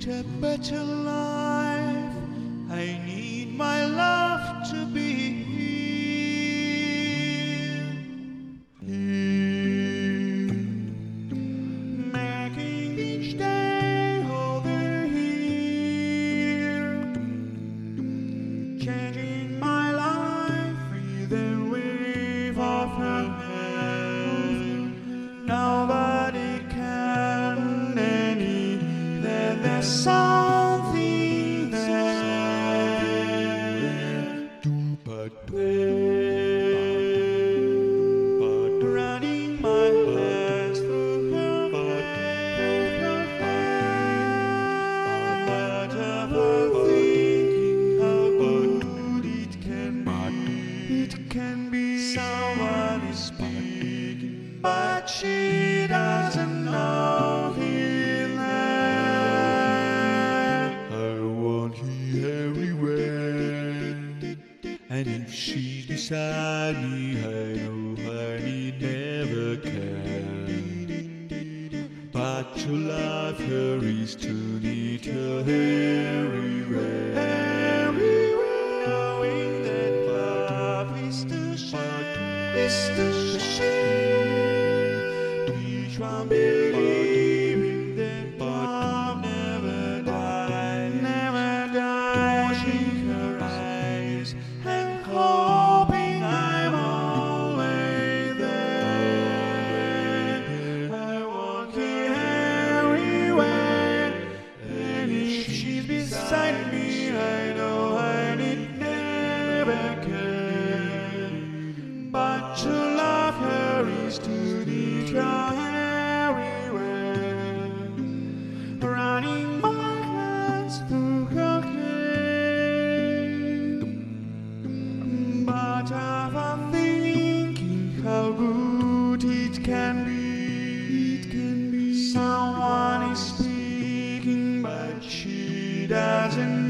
a better life. I need my love to be here, making each day older here, changing my life with a wave of her hand. Nobody can deny that there's something there, but running my hands through her hair, but ever thinking how good it can be. Someone is speaking, but she doesn't know he's there. I want you everywhere, and if she's beside me, I know I need never care. But to love her is to need her everywhere. Knowing that love is to share, each one believing that love never dies, watching her eyes and hoping I'm always there. I want her everywhere, and if she's beside me, I know I need never care. But to love her is to need her everywhere, running my hands through her hair, but ever thinking how good it can be. Someone is speaking, but she doesn't